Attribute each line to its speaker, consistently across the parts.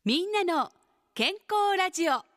Speaker 1: みんなの健康ラジオ。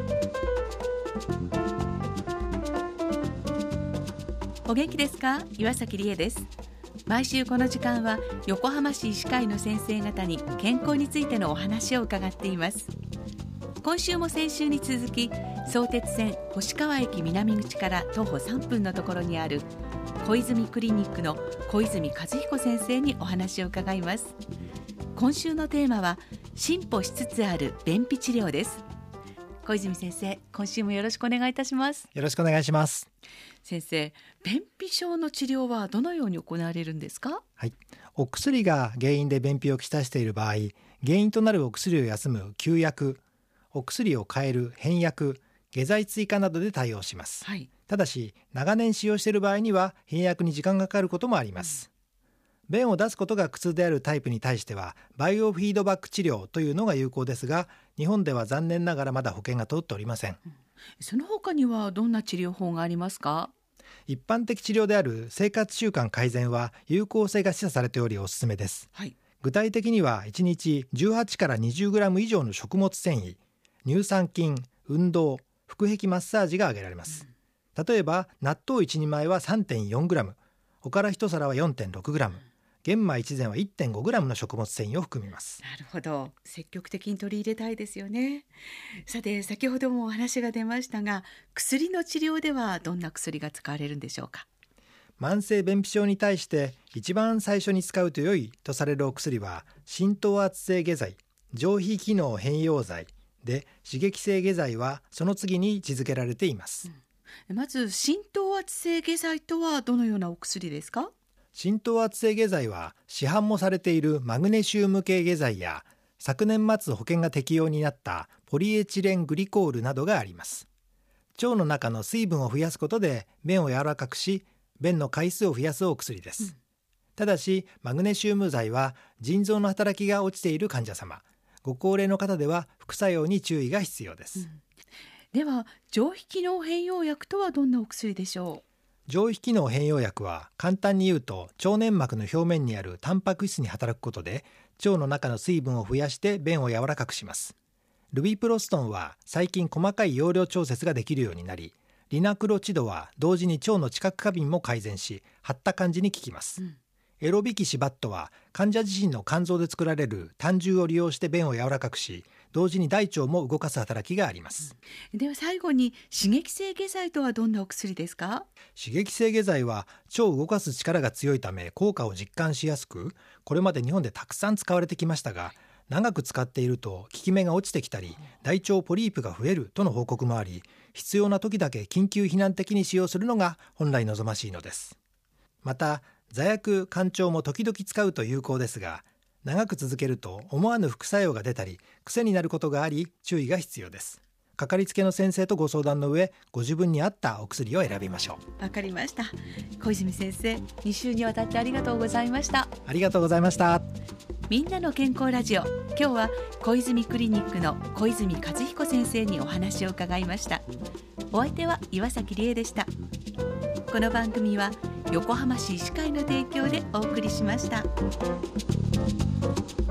Speaker 1: お元気ですか？岩崎理恵です。毎週この時間は横浜市医師会の先生方に健康についてのお話を伺っています。今週も先週に続き、相鉄線星川駅南口から徒歩3分のところにある小泉クリニックの小泉和彦先生にお話を伺います。今週のテーマは進歩しつつある便秘治療です。小泉先生、今週もよろしくお願いいたします。
Speaker 2: よろしくお願いします。
Speaker 1: 先生、便秘症の治療はどのように行われるんですか？
Speaker 2: はい、お薬が原因で便秘をきたしている場合、原因となるお薬を休む休薬、お薬を変える変薬、下剤追加などで対応します。
Speaker 1: はい、
Speaker 2: ただし長年使用している場合には変薬に時間がかかることもあります。便を出すことが苦痛であるタイプに対してはバイオフィードバック治療というのが有効ですが、日本では残念ながらまだ保険が通っておりません。
Speaker 1: その他にはどんな治療法がありますか？
Speaker 2: 一般的治療である生活習慣改善は有効性が示唆されておりおすすめです。
Speaker 1: はい、
Speaker 2: 具体的には1日18から20グラム以上の食物繊維、乳酸菌、運動、腹壁マッサージが挙げられます。例えば納豆1人前は 3.4 グラム、おから1皿は 4.6 グラム、玄米1膳は 1.5 グラムの食物繊維を含みます。
Speaker 1: なるほど、積極的に取り入れたいですよね。さて、先ほどもお話が出ましたが、薬の治療ではどんな薬が使われるんでしょうか？
Speaker 2: 慢性便秘症に対して一番最初に使うと良いとされるお薬は浸透圧性下剤、上皮機能変容剤で、刺激性下剤はその次に位置づけられています。
Speaker 1: まず浸透圧性下剤とはどのようなお薬ですか？
Speaker 2: 浸透圧性下剤は市販もされているマグネシウム系下剤や昨年末保険が適用になったポリエチレングリコールなどがあります。腸の中の水分を増やすことで便を柔らかくし、便の回数を増やすお薬です。ただしマグネシウム剤は腎臓の働きが落ちている患者様、ご高齢の方では副作用に注意が必要です。
Speaker 1: では上皮機能変容薬とはどんなお薬でしょう？
Speaker 2: 上皮機能変容薬は簡単に言うと腸粘膜の表面にあるタンパク質に働くことで腸の中の水分を増やして便を柔らかくします。ルビプロストンは最近細かい容量調節ができるようになり、リナクロチドは同時に腸の知覚過敏も改善し張った感じに効きます。エロビキシバットは患者自身の肝臓で作られる胆汁を利用して便を柔らかくし、同時に大腸も動かす働きがあります。
Speaker 1: では最後に刺激性下剤とはどんなお薬ですか？
Speaker 2: 刺激性下剤は腸を動かす力が強いため効果を実感しやすく、これまで日本でたくさん使われてきましたが、長く使っていると効き目が落ちてきたり大腸ポリープが増えるとの報告もあり、必要な時だけ緊急避難的に使用するのが本来望ましいのです。また座薬、甘腸も時々使うと有効ですが、長く続けると思わぬ副作用が出たり癖になることがあり注意が必要です。かかりつけの先生とご相談の上、ご自分に合ったお薬を選びましょう。
Speaker 1: わかりました。小泉先生、2週にわたってありがとうございました。
Speaker 2: ありがとうございました。
Speaker 1: みんなの健康ラジオ、今日は小泉クリニックの小泉和彦先生にお話を伺いました。お相手は岩崎理恵でした。この番組は横浜市医師会の提供でお送りしました。